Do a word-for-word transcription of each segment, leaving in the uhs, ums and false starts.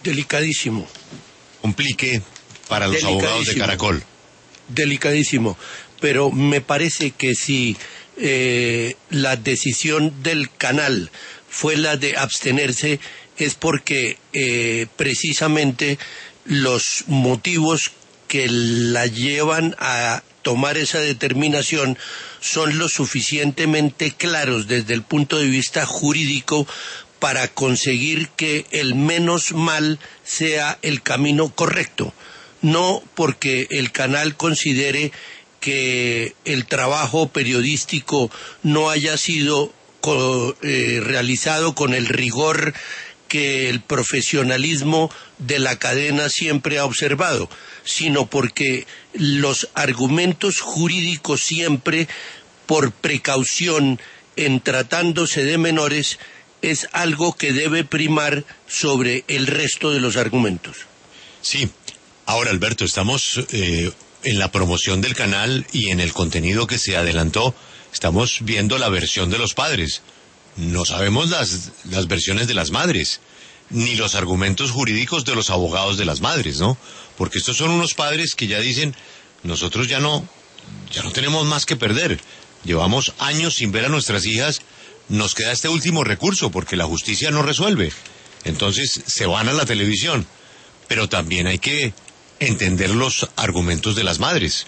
Delicadísimo. Complique para los abogados de Caracol. Delicadísimo. Pero me parece que si eh, la decisión del canal fue la de abstenerse, es porque eh, precisamente los motivos que la llevan a tomar esa determinación son lo suficientemente claros desde el punto de vista jurídico para conseguir que el menos mal sea el camino correcto, no porque el canal considere que el trabajo periodístico no haya sido co- eh, realizado con el rigor que el profesionalismo de la cadena siempre ha observado, sino porque los argumentos jurídicos siempre, por precaución en tratándose de menores, es algo que debe primar sobre el resto de los argumentos. Sí. Ahora, Alberto, estamos eh, en la promoción del canal y en el contenido que se adelantó, estamos viendo la versión de los padres. No sabemos las, las versiones de las madres, ni los argumentos jurídicos de los abogados de las madres, ¿no? Porque estos son unos padres que ya dicen, nosotros ya no, ya no tenemos más que perder. Llevamos años sin ver a nuestras hijas, nos queda este último recurso porque la justicia no resuelve. Entonces se van a la televisión. Pero también hay que entender los argumentos de las madres.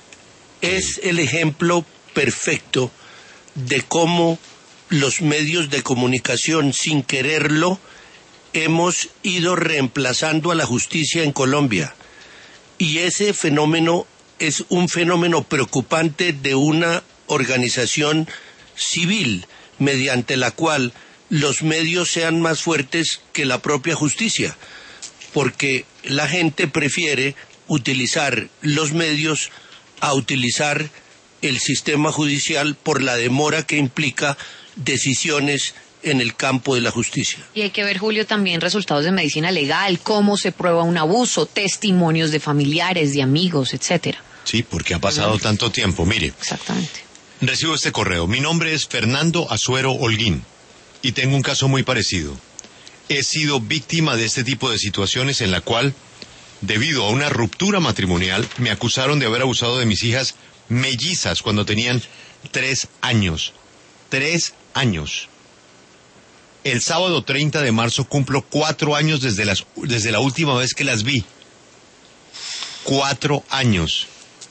Es el ejemplo perfecto de cómo los medios de comunicación, sin quererlo, hemos ido reemplazando a la justicia en Colombia. Y ese fenómeno es un fenómeno preocupante de una organización civil, mediante la cual los medios sean más fuertes que la propia justicia, porque la gente prefiere utilizar los medios a utilizar el sistema judicial por la demora que implica decisiones en el campo de la justicia. Y hay que ver, Julio, también resultados de medicina legal, cómo se prueba un abuso, testimonios de familiares, de amigos, etcétera. Sí, porque ha pasado tanto tiempo. Mire, exactamente. Recibo este correo. Mi nombre es Fernando Azuero Holguín y tengo un caso muy parecido. He sido víctima de este tipo de situaciones en la cual, debido a una ruptura matrimonial, me acusaron de haber abusado de mis hijas mellizas cuando tenían tres años. Tres años. El sábado treinta de marzo cumplo cuatro años desde, las, desde la última vez que las vi. Cuatro años.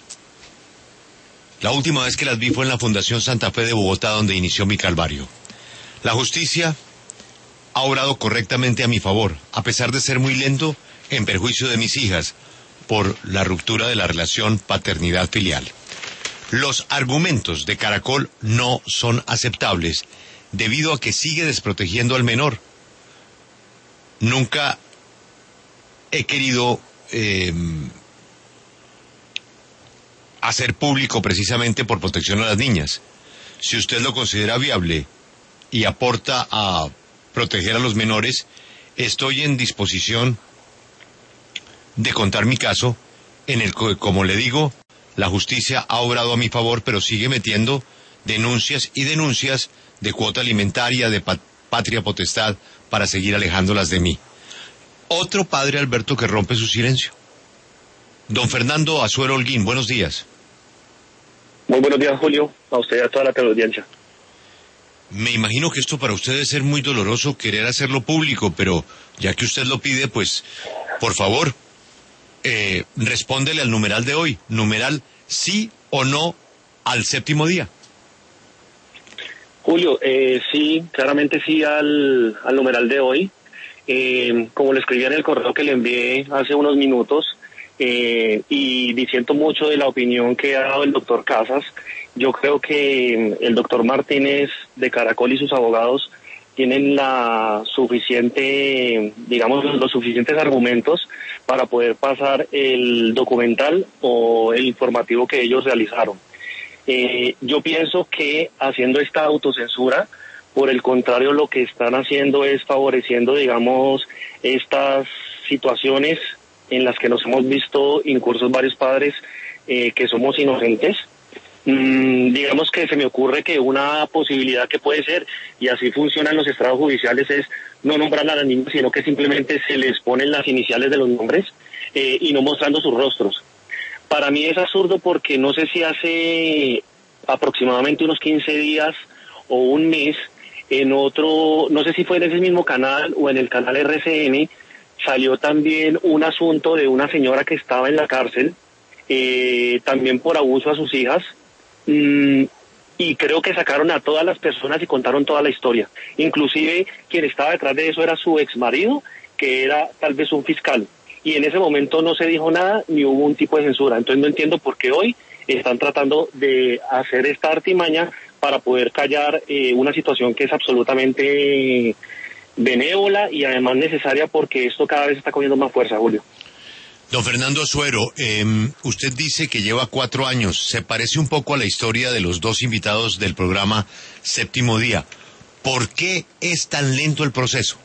La última vez que las vi fue en la Fundación Santa Fe de Bogotá, donde inició mi calvario. La justicia ha obrado correctamente a mi favor, a pesar de ser muy lento, en perjuicio de mis hijas, por la ruptura de la relación paternidad-filial. Los argumentos de Caracol no son aceptables, debido a que sigue desprotegiendo al menor. Nunca he querido eh, hacer público precisamente por protección a las niñas. Si usted lo considera viable y aporta a proteger a los menores, estoy en disposición de contar mi caso, en el que, como le digo, la justicia ha obrado a mi favor, pero sigue metiendo denuncias y denuncias de cuota alimentaria, de pat- patria potestad, para seguir alejándolas de mí. Otro padre, Alberto, que rompe su silencio. Don Fernando Azuero Holguín, buenos días. Muy buenos días, Julio, a usted y a toda la teleaudiencia. Me imagino que esto para usted debe ser muy doloroso querer hacerlo público, pero ya que usted lo pide, pues, por favor, eh, respóndele al numeral de hoy. Numeral sí o no al séptimo día. Julio, eh, sí, claramente sí al, al numeral de hoy. Eh, como le escribí en el correo que le envié hace unos minutos, eh, y diciendo mucho de la opinión que ha dado el doctor Casas, yo creo que el doctor Martínez de Caracol y sus abogados tienen la suficiente, digamos, los suficientes argumentos para poder pasar el documental o el informativo que ellos realizaron. Eh, yo pienso que haciendo esta autocensura, por el contrario, lo que están haciendo es favoreciendo, digamos, estas situaciones en las que nos hemos visto incursos varios padres eh, que somos inocentes. Mm, digamos que se me ocurre que una posibilidad que puede ser, y así funcionan los estrados judiciales, es no nombrar a las niñas, sino que simplemente se les ponen las iniciales de los nombres eh, y no mostrando sus rostros. Para mí es absurdo porque no sé si hace aproximadamente unos quince días o un mes, en otro, no sé si fue en ese mismo canal o en el canal R C N, salió también un asunto de una señora que estaba en la cárcel, eh, también por abuso a sus hijas, mm, y creo que sacaron a todas las personas y contaron toda la historia. Inclusive quien estaba detrás de eso era su ex marido, que era tal vez un fiscal, y en ese momento no se dijo nada ni hubo un tipo de censura. Entonces no entiendo por qué hoy están tratando de hacer esta artimaña para poder callar eh, una situación que es absolutamente benévola y además necesaria, porque esto cada vez está cogiendo más fuerza, Julio. Don Fernando Suero, eh, usted dice que lleva cuatro años. Se parece un poco a la historia de los dos invitados del programa Séptimo Día. ¿Por qué es tan lento el proceso?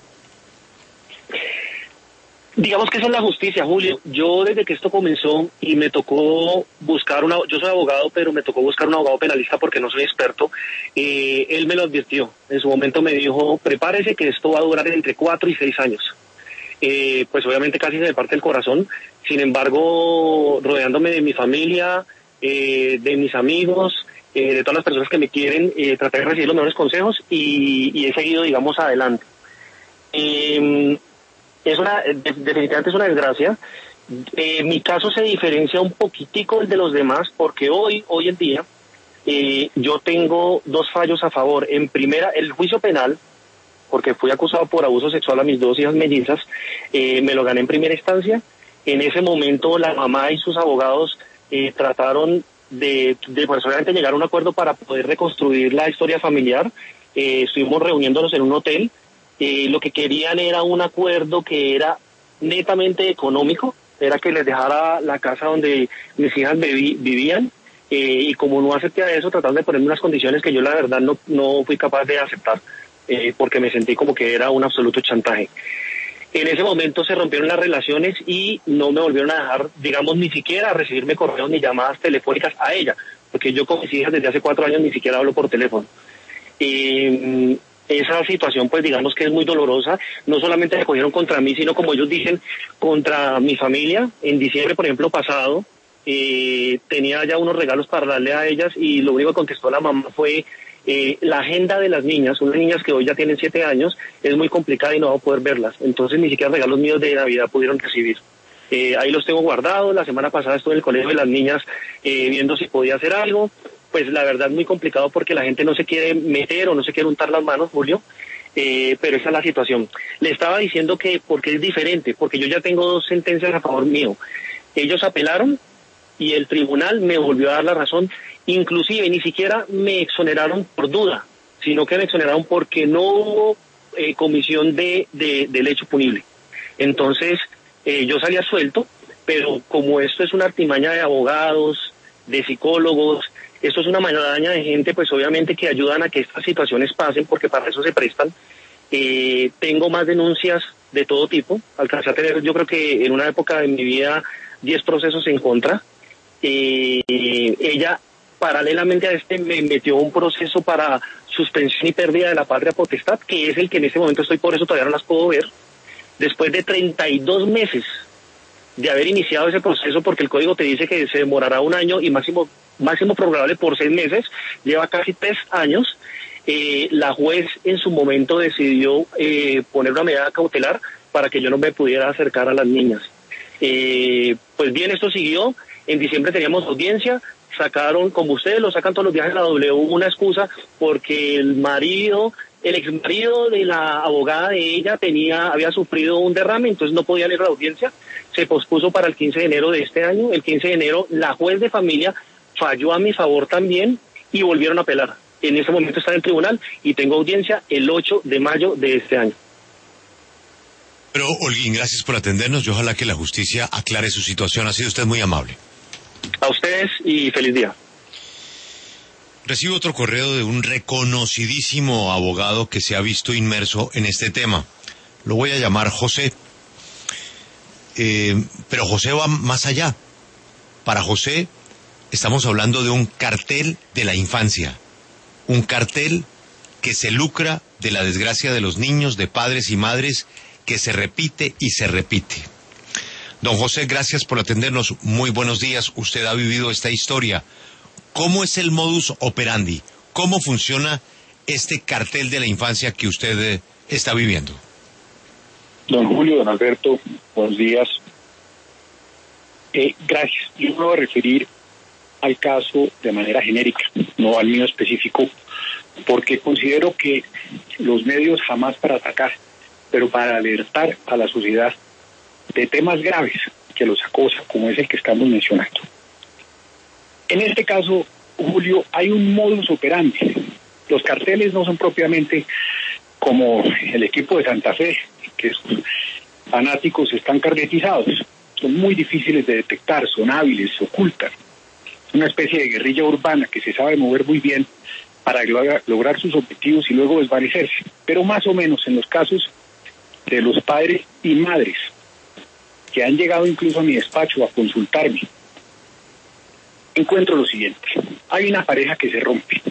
Digamos que esa es la justicia, Julio. Yo desde que esto comenzó y me tocó buscar una, yo soy abogado, pero me tocó buscar un abogado penalista porque no soy experto, eh, él me lo advirtió. En su momento me dijo, prepárese que esto va a durar entre cuatro y seis años. Eh, pues obviamente casi se me parte el corazón. Sin embargo, rodeándome de mi familia, eh, de mis amigos, eh, de todas las personas que me quieren, eh, traté de recibir los mejores consejos y, y he seguido, digamos, adelante. Eh, Es una, definitivamente es una desgracia. Eh, mi caso se diferencia un poquitico del de los demás porque hoy, hoy en día, eh, yo tengo dos fallos a favor. En primera, el juicio penal, porque fui acusado por abuso sexual a mis dos hijas mellizas, eh, me lo gané en primera instancia. En ese momento la mamá y sus abogados eh, trataron de, de pues, obviamente llegar a un acuerdo para poder reconstruir la historia familiar. Eh, estuvimos reuniéndonos en un hotel. Eh, lo que querían era un acuerdo que era netamente económico, era que les dejara la casa donde mis hijas viví, vivían, eh, y como no acepté a eso, trataron de ponerme unas condiciones que yo la verdad no, no fui capaz de aceptar, eh, porque me sentí como que era un absoluto chantaje. En ese momento se rompieron las relaciones y no me volvieron a dejar, digamos, ni siquiera a recibirme correos ni llamadas telefónicas a ella, porque yo con mis hijas desde hace cuatro años ni siquiera hablo por teléfono. Eh, Esa situación, pues digamos que es muy dolorosa. No solamente se cogieron contra mí, sino como ellos dicen, contra mi familia. En diciembre, por ejemplo, pasado, eh, tenía ya unos regalos para darle a ellas y lo único que contestó la mamá fue eh, la agenda de las niñas, unas niñas que hoy ya tienen siete años, es muy complicada y no va a poder verlas. Entonces ni siquiera regalos míos de Navidad pudieron recibir. Eh, ahí los tengo guardados. La semana pasada estuve en el colegio de las niñas eh, viendo si podía hacer algo. Pues la verdad es muy complicado porque la gente no se quiere meter o no se quiere untar las manos, Julio, eh, pero esa es la situación. Le estaba diciendo que porque es diferente, porque yo ya tengo dos sentencias a favor mío. Ellos apelaron y el tribunal me volvió a dar la razón, inclusive ni siquiera me exoneraron por duda, sino que me exoneraron porque no hubo eh, comisión de, de, del hecho punible. Entonces eh, yo salía suelto, pero como esto es una artimaña de abogados, de psicólogos, esto es una maraña de gente, pues obviamente que ayudan a que estas situaciones pasen, porque para eso se prestan. Eh, tengo más denuncias de todo tipo. Alcancé a tener, yo creo que en una época de mi vida, diez procesos en contra. Eh, ella, paralelamente a este, me metió un proceso para suspensión y pérdida de la patria potestad, que es el que en este momento estoy, por eso todavía no las puedo ver. Después de treinta y dos meses de haber iniciado ese proceso, porque el código te dice que se demorará un año y máximo máximo probable por seis meses, lleva casi tres años. Eh, la juez en su momento decidió eh, poner una medida cautelar para que yo no me pudiera acercar a las niñas. Eh, pues bien, esto siguió. En diciembre teníamos audiencia, sacaron, como ustedes lo sacan todos los días en la W, una excusa porque el marido, el ex marido de la abogada de ella tenía, había sufrido un derrame, entonces no podía ir a la audiencia. Se pospuso para el quince de enero de este año. El quince de enero la juez de familia falló a mi favor también y volvieron a apelar. En ese momento está en el tribunal y tengo audiencia el ocho de mayo de este año. Pero, Holguín, gracias por atendernos y ojalá que la justicia aclare su situación. Ha sido usted muy amable. A ustedes y feliz día. Recibo otro correo de un reconocidísimo abogado que se ha visto inmerso en este tema. Lo voy a llamar José. Eh, pero José va más allá. Para José, estamos hablando de un cartel de la infancia, un cartel que se lucra de la desgracia de los niños, de padres y madres, que se repite y se repite. Don José, gracias por atendernos. Muy buenos días. Usted ha vivido esta historia. ¿Cómo es el modus operandi? ¿Cómo funciona este cartel de la infancia que usted eh, está viviendo? Don Julio, don Alberto, buenos días. Eh, gracias. Yo me voy a referir al caso de manera genérica, no al mío específico, porque considero que los medios jamás para atacar, pero para alertar a la sociedad de temas graves que los acosa, como es el que estamos mencionando. En este caso, Julio, hay un modus operandi. Los carteles no son propiamente como el equipo de Santa Fe, que sus fanáticos están carnetizados. Son muy difíciles de detectar, son hábiles, se ocultan. Es una especie de guerrilla urbana que se sabe mover muy bien para lograr sus objetivos y luego desvanecerse. Pero más o menos en los casos de los padres y madres que han llegado incluso a mi despacho a consultarme, encuentro lo siguiente. Hay una pareja que se rompe.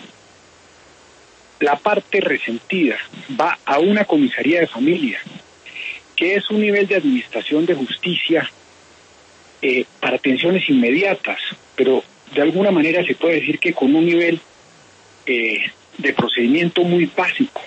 La parte resentida va a una comisaría de familia, que es un nivel de administración de justicia eh, para atenciones inmediatas, pero de alguna manera se puede decir que con un nivel eh, de procedimiento muy básico,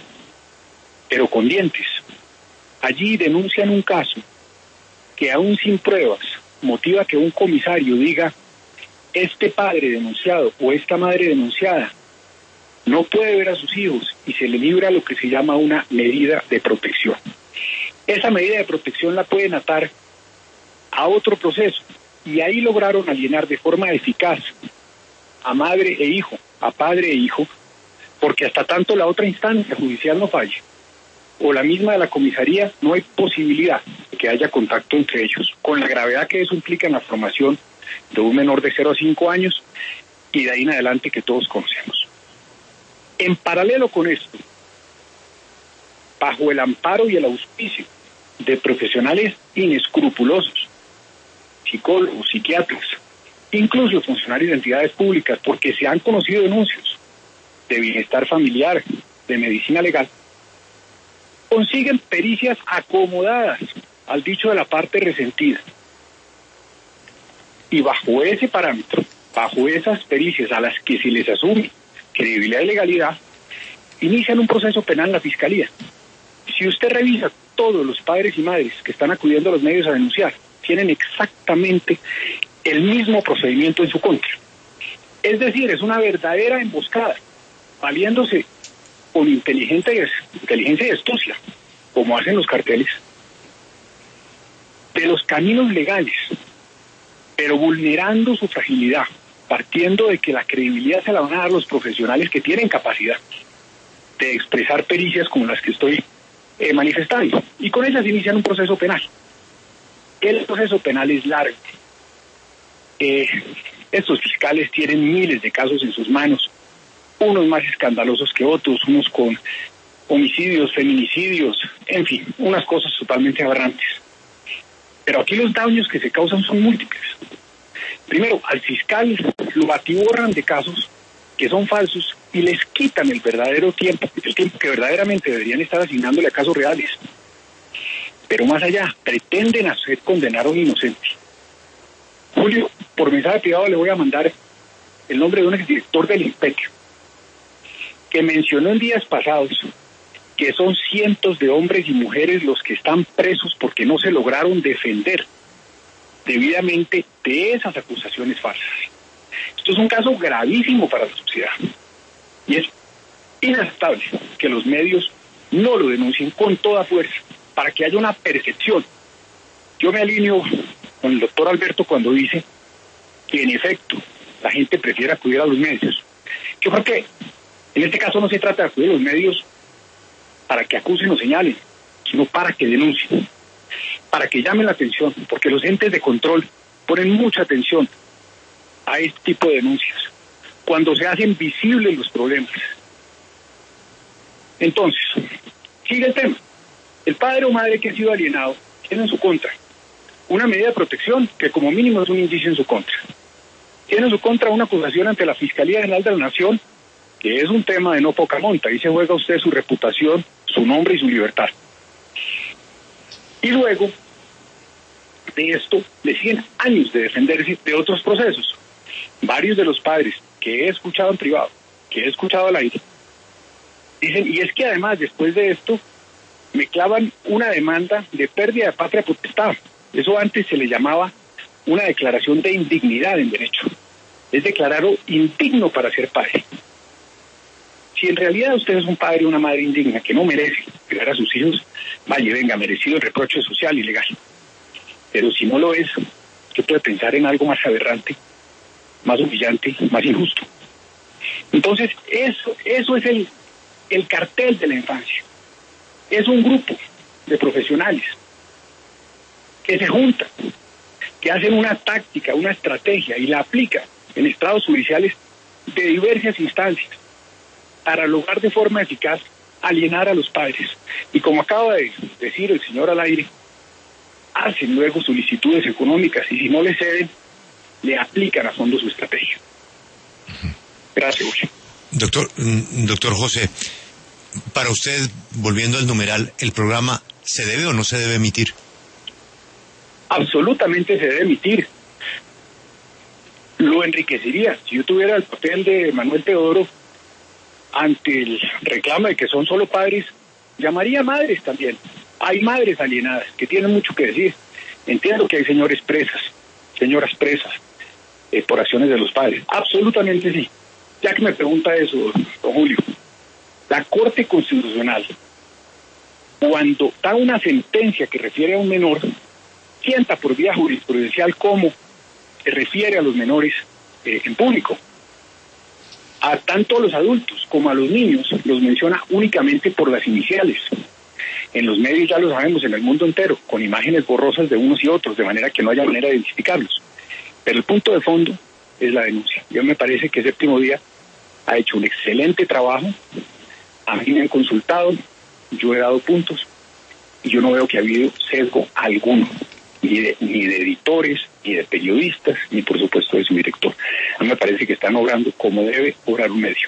pero con dientes. Allí denuncian un caso que aún sin pruebas motiva que un comisario diga: este padre denunciado o esta madre denunciada no puede ver a sus hijos, y se le libra lo que se llama una medida de protección. Esa medida de protección la pueden atar a otro proceso, y ahí lograron alienar de forma eficaz a madre e hijo, a padre e hijo, porque hasta tanto la otra instancia judicial no falle, o la misma de la comisaría, no hay posibilidad de que haya contacto entre ellos, con la gravedad que eso implica en la formación de un menor de cero a cinco años y de ahí en adelante que todos conocemos. En paralelo con esto, bajo el amparo y el auspicio de profesionales inescrupulosos, psicólogos, psiquiatras, incluso funcionarios de entidades públicas, porque se han conocido denuncias de bienestar familiar, de medicina legal, consiguen pericias acomodadas al dicho de la parte resentida. Y bajo ese parámetro, bajo esas pericias a las que se les asume credibilidad y legalidad, inician un proceso penal en la Fiscalía. Si usted revisa, todos los padres y madres que están acudiendo a los medios a denunciar tienen exactamente el mismo procedimiento en su contra. Es decir, es una verdadera emboscada, valiéndose con inteligencia y, inteligencia y astucia, como hacen los carteles, de los caminos legales, pero vulnerando su fragilidad, partiendo de que la credibilidad se la van a dar los profesionales que tienen capacidad de expresar pericias como las que estoy eh, manifestando, y con ellas inician un proceso penal. El proceso penal es largo. Eh, estos fiscales tienen miles de casos en sus manos, unos más escandalosos que otros, unos con homicidios, feminicidios, en fin, unas cosas totalmente aberrantes. Pero aquí los daños que se causan son múltiples. Primero, al fiscal lo atiborran de casos que son falsos y les quitan el verdadero tiempo, el tiempo que verdaderamente deberían estar asignándole a casos reales. Pero más allá, pretenden hacer condenar a un inocente. Julio, por mensaje privado le voy a mandar el nombre de un exdirector del INPEC, que mencionó en días pasados que son cientos de hombres y mujeres los que están presos porque no se lograron defender debidamente de esas acusaciones falsas. Esto es un caso gravísimo para la sociedad y es inaceptable que los medios no lo denuncien con toda fuerza para que haya una percepción. Yo me alineo con el doctor Alberto cuando dice que en efecto la gente prefiere acudir a los medios. Yo creo que en este caso no se trata de acudir a los medios para que acusen o señalen, sino para que denuncien, para que llamen la atención, porque los entes de control ponen mucha atención a este tipo de denuncias, cuando se hacen visibles los problemas. Entonces, sigue el tema. El padre o madre que ha sido alienado tiene en su contra una medida de protección que como mínimo es un indicio en su contra. tiene en su contra una acusación ante la Fiscalía General de la Nación, que es un tema de no poca monta. Ahí se juega usted su reputación, su nombre y su libertad. Y luego de esto le siguen años de defenderse de otros procesos. Varios de los padres que he escuchado en privado, que he escuchado al aire, dicen, y es que además después de esto me clavan una demanda de pérdida de patria potestad. Eso antes se le llamaba una declaración de indignidad en derecho. Es declararlo indigno para ser padre. Si en realidad usted es un padre o una madre indigna que no merece criar a sus hijos, vaya, venga, merecido el reproche social y legal. Pero si no lo es, usted puede pensar en algo más aberrante, más humillante, más injusto. Entonces, eso, eso es el, el cartel de la infancia. Es un grupo de profesionales que se juntan, que hacen una táctica, una estrategia y la aplican en estados judiciales de diversas instancias para lograr de forma eficaz alienar a los padres. Y como acaba de decir el señor al aire, hacen luego solicitudes económicas y si no le ceden, le aplican a fondo su estrategia. Gracias, Julio. Doctor, doctor José, para usted, volviendo al numeral, ¿el programa se debe o no se debe emitir? Absolutamente se debe emitir. Lo enriquecería. Si yo tuviera el papel de Manuel Teodoro ante el reclamo de que son solo padres, llamaría madres también. Hay madres alienadas que tienen mucho que decir. Entiendo que hay señores presas, señoras presas, eh, por acciones de los padres. Absolutamente sí. Ya que me pregunta eso, don Julio, la Corte Constitucional, cuando da una sentencia que refiere a un menor, sienta por vía jurisprudencial cómo se refiere a los menores eh, en público. A tanto a los adultos como a los niños los menciona únicamente por las iniciales. En los medios ya lo sabemos, en el mundo entero, con imágenes borrosas de unos y otros, de manera que no haya manera de identificarlos. Pero el punto de fondo es la denuncia. Yo me parece que Séptimo Día ha hecho un excelente trabajo. A mí me han consultado, yo he dado puntos, y yo no veo que ha habido sesgo alguno, ni de, ni de editores, ni de periodistas, ni por supuesto de su director. A mí me parece que están obrando como debe obrar un medio.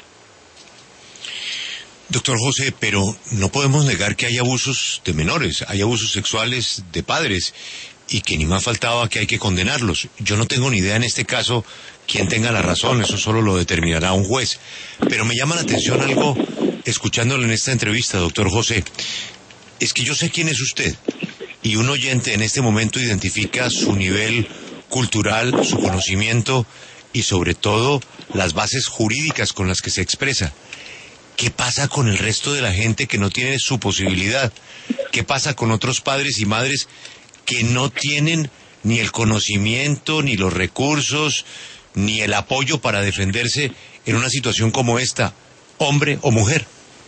Doctor José, pero no podemos negar que hay abusos de menores, hay abusos sexuales de padres, y que ni más faltaba que hay que condenarlos. Yo no tengo ni idea en este caso quién tenga la razón, eso solo lo determinará un juez. Pero me llama la atención algo, escuchándolo en esta entrevista, doctor José, es que yo sé quién es usted, y un oyente en este momento identifica su nivel cultural, su conocimiento, y sobre todo las bases jurídicas con las que se expresa. ¿Qué pasa con el resto de la gente que no tiene su posibilidad? ¿Qué pasa con otros padres y madres que no tienen ni el conocimiento, ni los recursos, ni el apoyo para defenderse en una situación como esta, hombre o mujer?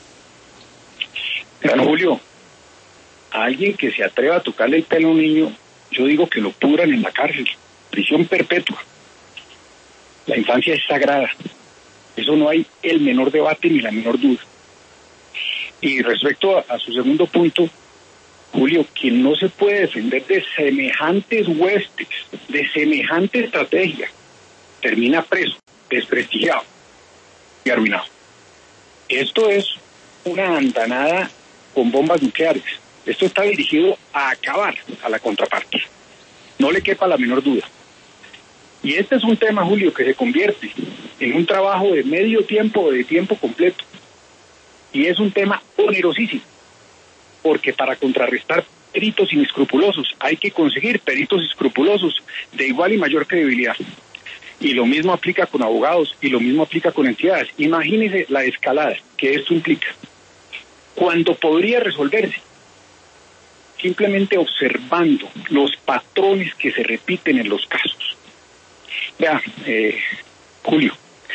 Don Julio, a alguien que se atreva a tocarle el pelo a un niño, yo digo que lo pudran en la cárcel, prisión perpetua. La infancia es sagrada. Eso no hay el menor debate ni la menor duda. Y respecto a, a su segundo punto, Julio, quien no se puede defender de semejantes huestes, de semejante estrategia, termina preso, desprestigiado y arruinado. Esto es una andanada con bombas nucleares. Esto está dirigido a acabar a la contraparte. No le quepa la menor duda. Y este es un tema, Julio, que se convierte en un trabajo de medio tiempo o de tiempo completo. Y es un tema onerosísimo, porque para contrarrestar peritos inescrupulosos hay que conseguir peritos escrupulosos de igual y mayor credibilidad. Y lo mismo aplica con abogados y lo mismo aplica con entidades. Imagínese la escalada que esto implica. Cuando podría resolverse simplemente observando los patrones que se repiten en los casos. Vea, eh, Julio,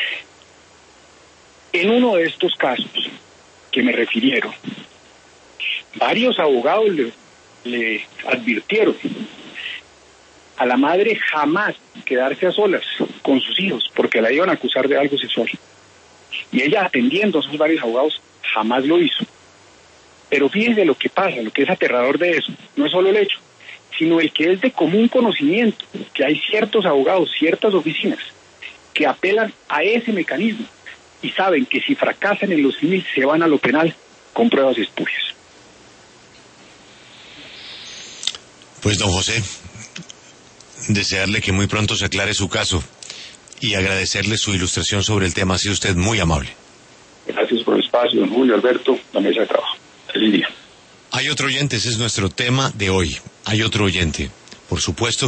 en uno de estos casos que me refirieron, varios abogados le, le advirtieron a la madre jamás quedarse a solas con sus hijos porque la iban a acusar de algo sexual. Y ella, atendiendo a esos varios abogados, jamás lo hizo. Pero fíjense lo que pasa, lo que es aterrador de eso, no es solo el hecho, sino el que es de común conocimiento, que hay ciertos abogados, ciertas oficinas, que apelan a ese mecanismo y saben que si fracasan en lo civil se van a lo penal con pruebas espurias. Pues don José, desearle que muy pronto se aclare su caso y agradecerle su ilustración sobre el tema. Ha sido usted muy amable. Gracias por el espacio, don Julio, Alberto, la mesa de trabajo. Feliz día. Hay otro oyente, ese es nuestro tema de hoy. Hay otro oyente. Por supuesto